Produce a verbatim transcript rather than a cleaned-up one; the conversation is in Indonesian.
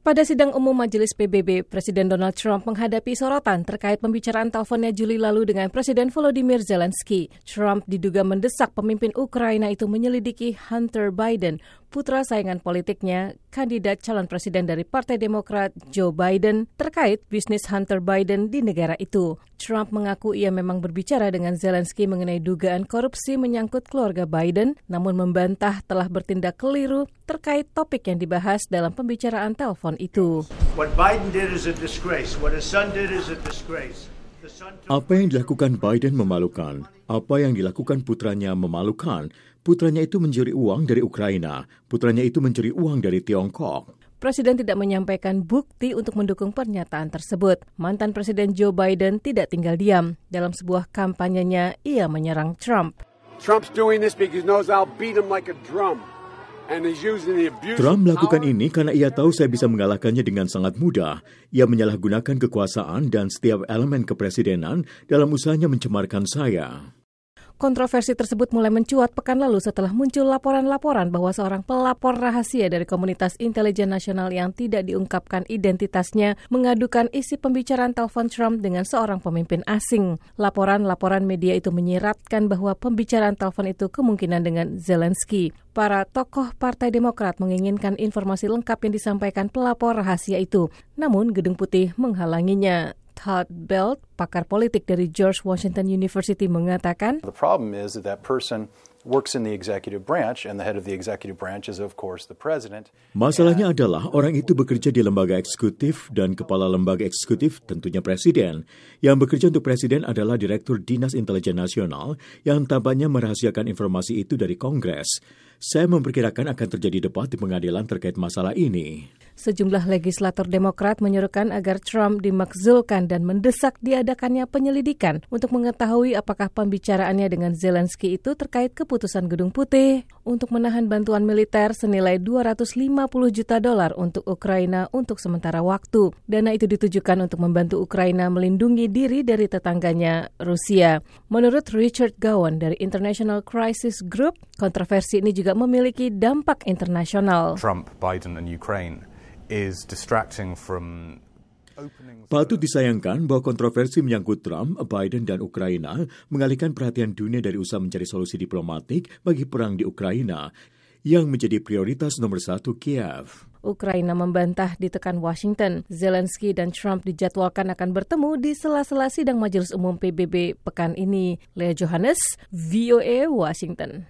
Pada sidang umum Majelis P B B, Presiden Donald Trump menghadapi sorotan terkait pembicaraan teleponnya Juli lalu dengan Presiden Volodymyr Zelensky. Trump diduga mendesak pemimpin Ukraina itu menyelidiki Hunter Biden, putra saingan politiknya, kandidat calon presiden dari Partai Demokrat Joe Biden, terkait bisnis Hunter Biden di negara itu. Trump mengaku ia memang berbicara dengan Zelensky mengenai dugaan korupsi menyangkut keluarga Biden, namun membantah telah bertindak keliru terkait topik yang dibahas dalam pembicaraan telepon itu. What Biden did is a disgrace. What his son did is a disgrace. Apa yang dilakukan Biden memalukan. Apa yang dilakukan putranya memalukan. Putranya itu mencuri uang dari Ukraina. Putranya itu mencuri uang dari Tiongkok. Presiden tidak menyampaikan bukti untuk mendukung pernyataan tersebut. Mantan Presiden Joe Biden tidak tinggal diam. Dalam sebuah kampanyenya, ia menyerang Trump. Trump's doing this because he knows I'll beat him like a drum. And he's using the abuse Trump melakukan ini karena ia tahu saya bisa mengalahkannya dengan sangat mudah. Ia menyalahgunakan kekuasaan dan setiap elemen kepresidenan dalam usahanya mencemarkan saya. Kontroversi tersebut mulai mencuat pekan lalu setelah muncul laporan-laporan bahwa seorang pelapor rahasia dari komunitas intelijen nasional yang tidak diungkapkan identitasnya mengadukan isi pembicaraan telepon Trump dengan seorang pemimpin asing. Laporan-laporan media itu menyiratkan bahwa pembicaraan telepon itu kemungkinan dengan Zelensky. Para tokoh Partai Demokrat menginginkan informasi lengkap yang disampaikan pelapor rahasia itu, namun Gedung Putih menghalanginya. Todd Belt, pakar politik dari George Washington University, mengatakan, The problem is that that person works in the executive branch and the head of the executive branch is of course the president. Masalahnya adalah orang itu bekerja di lembaga eksekutif dan kepala lembaga eksekutif tentunya presiden. Yang bekerja untuk presiden adalah Direktur Dinas Intelijen Nasional yang tampaknya merahasiakan informasi itu dari Kongres. Saya memperkirakan akan terjadi debat di pengadilan terkait masalah ini. Sejumlah legislator Demokrat menyerukan agar Trump dimakzulkan dan mendesak diadakannya penyelidikan untuk mengetahui apakah pembicaraannya dengan Zelensky itu terkait keputusan Gedung Putih untuk menahan bantuan militer senilai dua ratus lima puluh juta dolar untuk Ukraina untuk sementara waktu. Dana itu ditujukan untuk membantu Ukraina melindungi diri dari tetangganya Rusia. Menurut Richard Gowan dari International Crisis Group, kontroversi ini juga memiliki dampak internasional. Trump, Biden, and Ukraine is distracting from opening. Patut disayangkan bahwa kontroversi menyangkut Trump, Biden, dan Ukraina mengalihkan perhatian dunia dari usaha mencari solusi diplomatik bagi perang di Ukraina yang menjadi prioritas nomor satu Kiev. Ukraina membantah ditekan Washington. Zelensky dan Trump dijadwalkan akan bertemu di sela-sela sidang Majelis Umum P B B pekan ini. Leah Johannes, V O A, Washington.